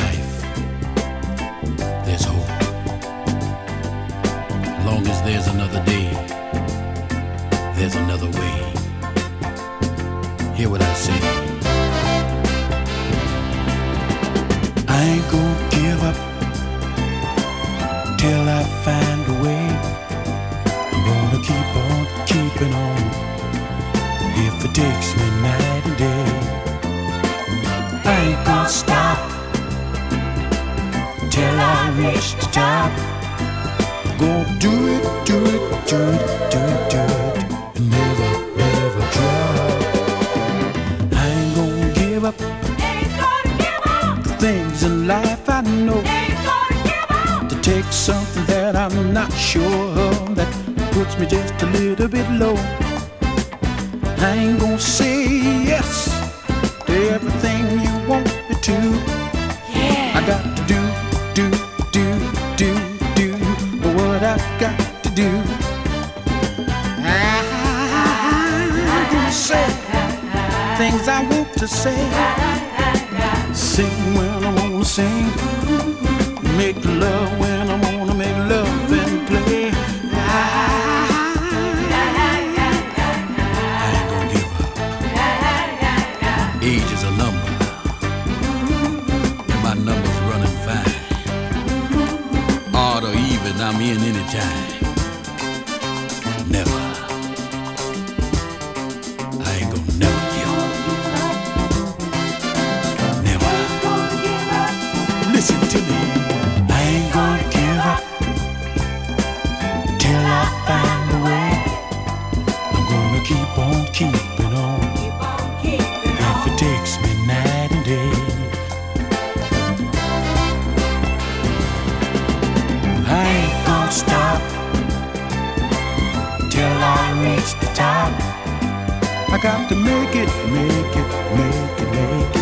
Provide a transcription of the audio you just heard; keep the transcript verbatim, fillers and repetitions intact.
life, there's hope. Long as there's another day, there's another way. Hear what I say. I ain't gonna give up till I find a way. I'm gonna keep on keeping on, if it takes me night and day. I ain't gonna stop till I reach the top. Gonna do it, do it, do it, do it, do it, and never, never drop. I ain't gonna give up. Ain't gonna give up. The things in life I know. Ain't gonna give up. To take something that I'm not sure of, that puts me just a little bit low. I ain't gonna say yes to everything you want me to. Yeah. I got to do, do, do, do, do what I got to do. I'm gonna say things I want to say. Sing when I wanna sing. Make love when I wanna make love and play. Age is a number, and my number's running fine. Odd or even, I'm in anytime. Never, I ain't gonna never give up. Never. Listen to me. I ain't gonna give up till I find a way. I'm gonna keep on keeping on, if it takes me night and day. I ain't gonna stop till I reach the top. I got to make it, make it, make it, make it.